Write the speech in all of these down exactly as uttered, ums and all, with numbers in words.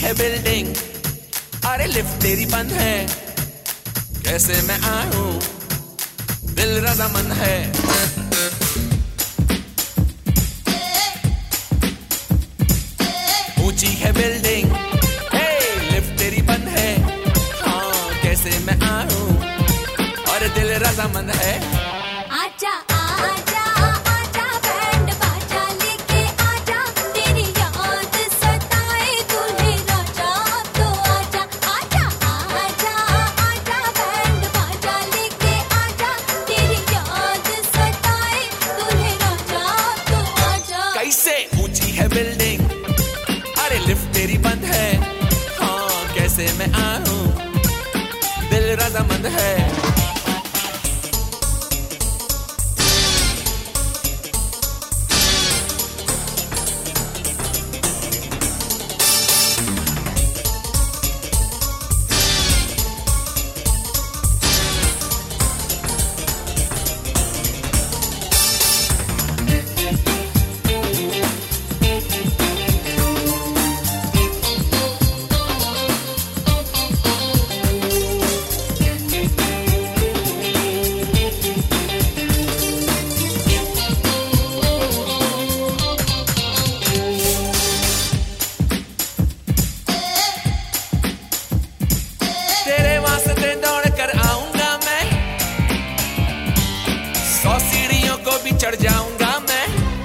है बिल्डिंग, अरे लिफ्ट तेरी बंद है, कैसे मैं आऊं, दिल रज़ामंद है। ऊंची है बिल्डिंग, हे लिफ्ट तेरी बंद है, हाँ कैसे मैं आऊं, और दिल रज़ामंद है। आजा आजा आजा बैंड बाजा लेके आजा, तेरी याद सताए दूल्हे राजा, तो आजा आजा आजा आजा बैंड बाजा लेके आजा, तेरी याद सताए दूल्हे राजा, तो आजा। कैसे ऊंची है बिल्डिंग, अरे लिफ्ट तेरी बंद है, हाँ कैसे मैं आऊं, दिल रज़ामंद है। तेरे वास्ते दौड़ कर आऊंगा मैं, सौ सीढ़ियों को भी चढ़ जाऊंगा मैं।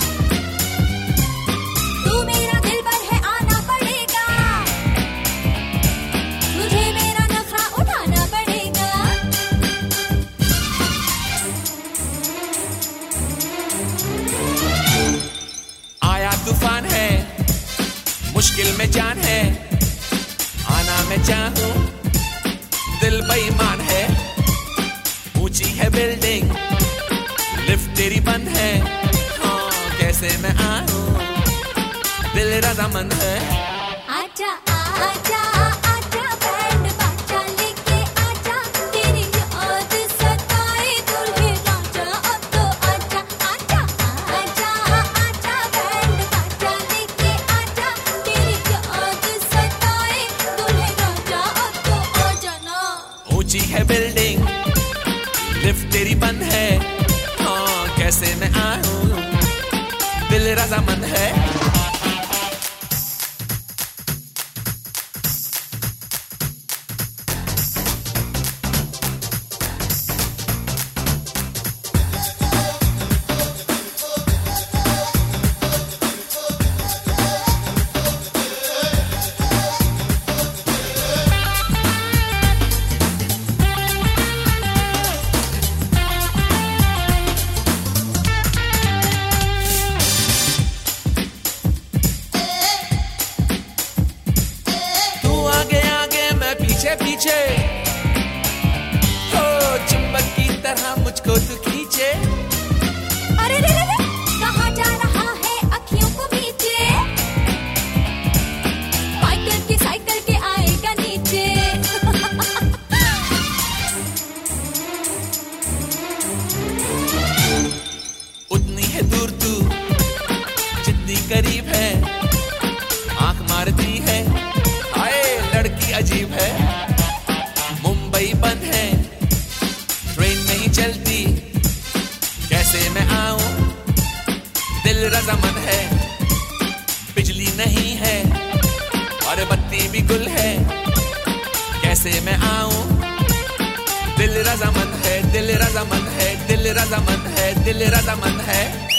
तू मेरा दिलबर है आना पड़ेगा, तुझे मेरा नखरा उठाना पड़ेगा। आया तूफान है, मुश्किल में जान है, आना मैं चाहूं, दिल बेईमान है। ऊंची है बिल्डिंग, लिफ्ट तेरी बंद है, हाँ कैसे मैं आऊं, दिल रज़ामंद है। आजा आजा आजा बैंड बाजा लेके आजा, तेरी याद सताए दूल्हे राजा, अब तो आजा आजा आजा आजा बैंड बाजा लेके आजा, तेरी याद सताए दूल्हे राजा, अब तो आजा ना। ऊंची है बिल्डिंग, लिफ्ट तेरी बंद है, हाँ कैसे मैं आऊं, दिल रज़ामंद है। पीछे पीछे हो चुंबक की तरह मुझको तू खींचे। अरे रे रे रे, कहाँ जा रहा है अखियों को नीचे, साइकिल के साइकिल के आएगा नीचे। उतनी है दूर तू जितनी करीब है, आंख मारती है, आए लड़की अजीब है। मुंबई बंद है, ट्रेन नहीं चलती, कैसे मैं आऊं, दिल रज़ामंद है। बिजली नहीं है और बत्ती भी गुल है, कैसे मैं आऊं, दिल रज़ामंद है, दिल रज़ामंद है, दिल रज़ामंद है, दिल रज़ामंद है।